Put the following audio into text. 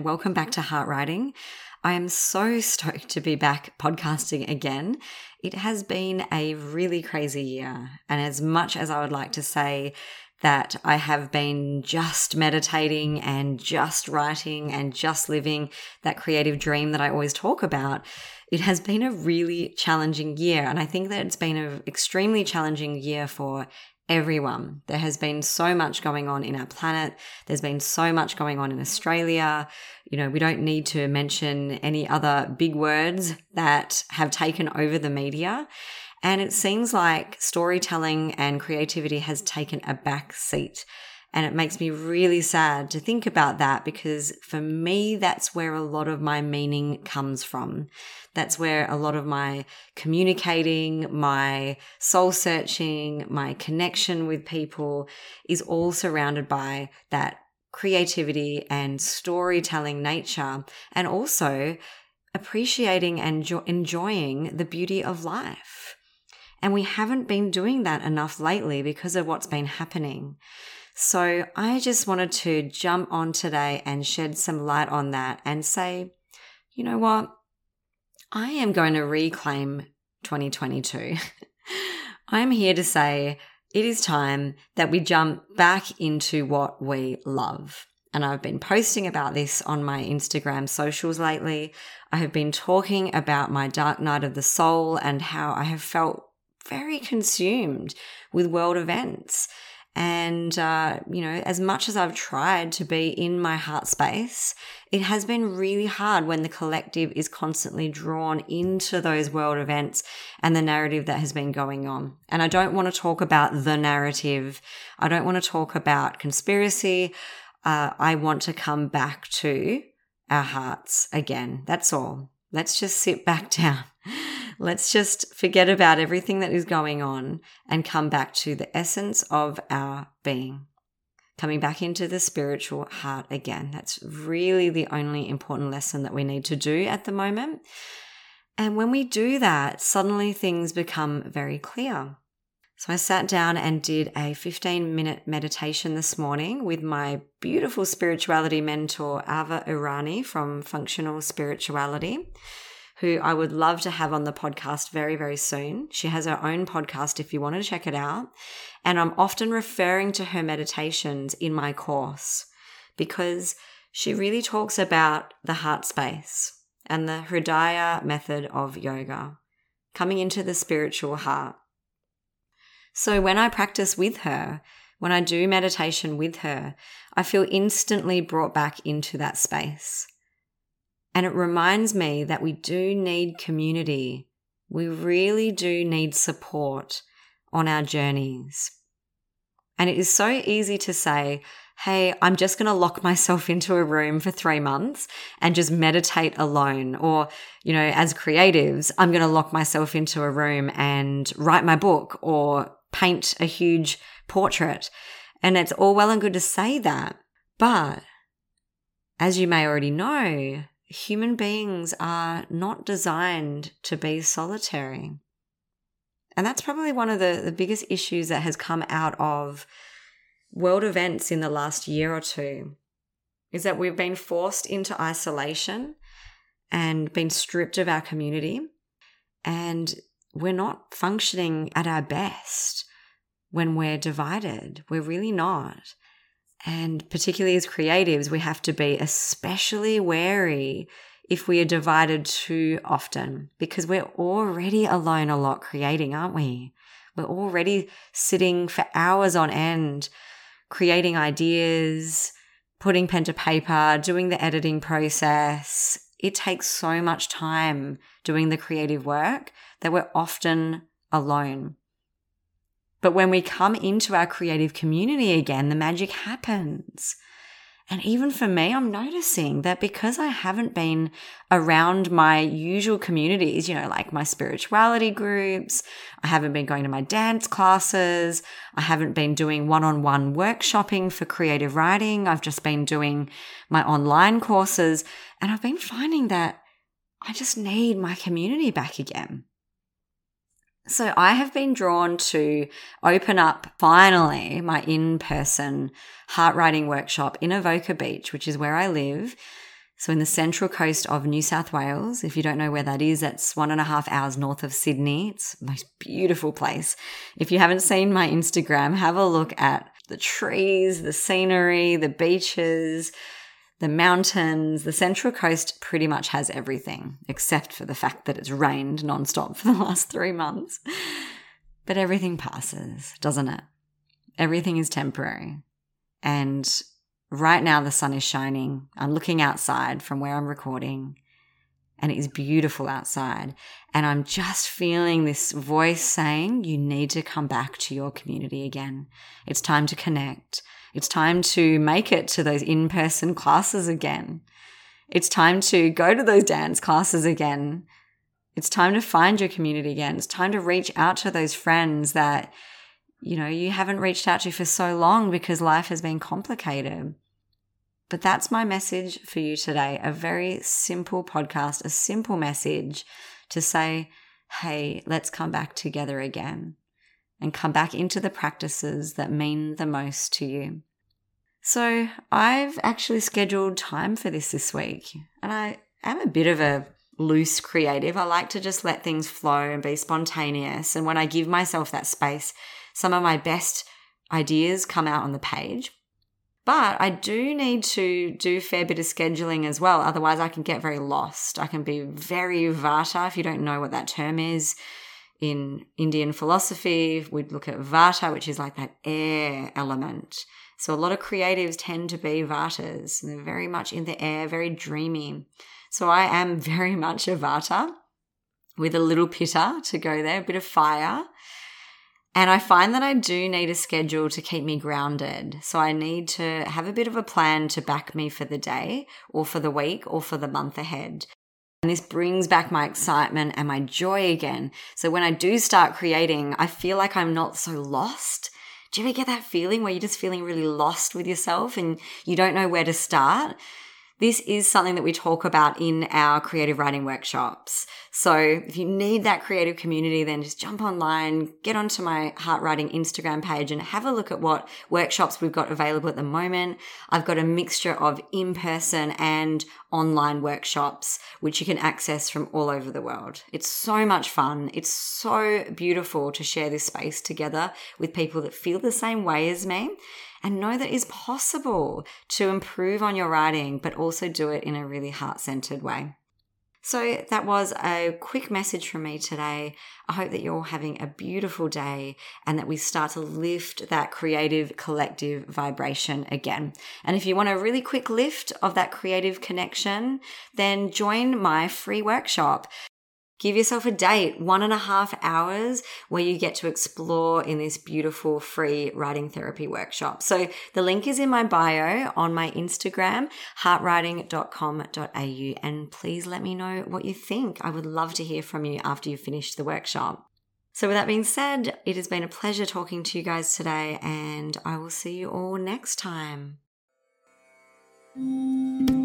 welcome back to Heart Writing. I am so stoked to be back podcasting again. It has been a really crazy year, and as much as I would like to say that I have been just meditating and just writing and just living that creative dream that I always talk about, it has been a really challenging year, and I think that it's been an extremely challenging year for everyone. There has been so much going on in our planet. There's been so much going on in Australia. You know, we don't need to mention any other big words that have taken over the media. And it seems like storytelling and creativity has taken a back seat. And it makes me really sad to think about that, because for me, that's where a lot of my meaning comes from. That's where a lot of my communicating, my soul searching, my connection with people is all surrounded by that creativity and storytelling nature, and also appreciating and enjoying the beauty of life. And we haven't been doing that enough lately because of what's been happening. So I just wanted to jump on today and shed some light on that and say, you know what? I am going to reclaim 2022. I'm here to say it is time that we jump back into what we love. And I've been posting about this on my Instagram socials lately. I have been talking about my dark night of the soul and how I have felt very consumed with world events. And, as much as I've tried to be in my heart space, it has been really hard when the collective is constantly drawn into those world events and the narrative that has been going on. And I don't want to talk about the narrative. I don't want to talk about conspiracy. I want to come back to our hearts again. That's all. Let's just sit back down. Let's just forget about everything that is going on and come back to the essence of our being. Coming back into the spiritual heart again. That's really the only important lesson that we need to do at the moment. And when we do that, suddenly things become very clear. So I sat down and did a 15-minute meditation this morning with my beautiful spirituality mentor, Ava Irani from Functional Spirituality, who I would love to have on the podcast very, very soon. She has her own podcast if you want to check it out. And I'm often referring to her meditations in my course because she really talks about the heart space and the Hridaya method of yoga, coming into the spiritual heart. So when I practice with her, when I do meditation with her, I feel instantly brought back into that space. And it reminds me that we do need community. We really do need support on our journeys. And it is so easy to say, hey, I'm just going to lock myself into a room for 3 months and just meditate alone. Or, as creatives, I'm going to lock myself into a room and write my book or paint a huge portrait. And it's all well and good to say that. But as you may already know, human beings are not designed to be solitary. And that's probably one of the biggest issues that has come out of world events in the last year or two, is that we've been forced into isolation and been stripped of our community. And we're not functioning at our best when we're divided. We're really not. And particularly as creatives, we have to be especially wary if we are divided too often, because we're already alone a lot creating, aren't we? We're already sitting for hours on end, creating ideas, putting pen to paper, doing the editing process. It takes so much time doing the creative work that we're often alone. But when we come into our creative community again, the magic happens. And even for me, I'm noticing that because I haven't been around my usual communities, like my spirituality groups, I haven't been going to my dance classes, I haven't been doing one-on-one workshopping for creative writing, I've just been doing my online courses, and I've been finding that I just need my community back again. So I have been drawn to open up finally my in-person heart writing workshop in Avoca Beach, which is where I live, So in the central coast of New South Wales, if you don't know where that is, that's 1.5 hours north of Sydney. It's the most beautiful place. If you haven't seen my Instagram, have a look at the trees, the scenery, the beaches, the mountains. The Central Coast pretty much has everything, except for the fact that it's rained nonstop for the last 3 months. But everything passes, doesn't it? Everything is temporary. And right now the sun is shining. I'm looking outside from where I'm recording, and it is beautiful outside. And I'm just feeling this voice saying, you need to come back to your community again. It's time to connect. It's time to make it to those in-person classes again. It's time to go to those dance classes again. It's time to find your community again. It's time to reach out to those friends that, you haven't reached out to for so long because life has been complicated. But that's my message for you today. A very simple podcast, a simple message to say, hey, let's come back together again and come back into the practices that mean the most to you. So I've actually scheduled time for this week, and I am a bit of a loose creative. I like to just let things flow and be spontaneous. And when I give myself that space, some of my best ideas come out on the page. But I do need to do a fair bit of scheduling as well. Otherwise, I can get very lost. I can be very vata. If you don't know what that term is, in Indian philosophy, we'd look at vata, which is like that air element. So a lot of creatives tend to be vatas. And they're very much in the air, very dreamy. So I am very much a vata with a little pitta to go there, a bit of fire. And I find that I do need a schedule to keep me grounded. So I need to have a bit of a plan to back me for the day or for the week or for the month ahead. And this brings back my excitement and my joy again. So when I do start creating, I feel like I'm not so lost. Do you ever get that feeling where you're just feeling really lost with yourself and you don't know where to start? This is something that we talk about in our creative writing workshops. So if you need that creative community, then just jump online, get onto my Heart Writing Instagram page and have a look at what workshops we've got available at the moment. I've got a mixture of in-person and online workshops, which you can access from all over the world. It's so much fun. It's so beautiful to share this space together with people that feel the same way as me. And know that it's possible to improve on your writing, but also do it in a really heart-centered way. So that was a quick message from me today. I hope that you're all having a beautiful day and that we start to lift that creative collective vibration again. And if you want a really quick lift of that creative connection, then join my free workshop. Give yourself a date, 1.5 hours, where you get to explore in this beautiful free writing therapy workshop. So the link is in my bio on my Instagram, heartwriting.com.au. And please let me know what you think. I would love to hear from you after you've finished the workshop. So with that being said, it has been a pleasure talking to you guys today, and I will see you all next time.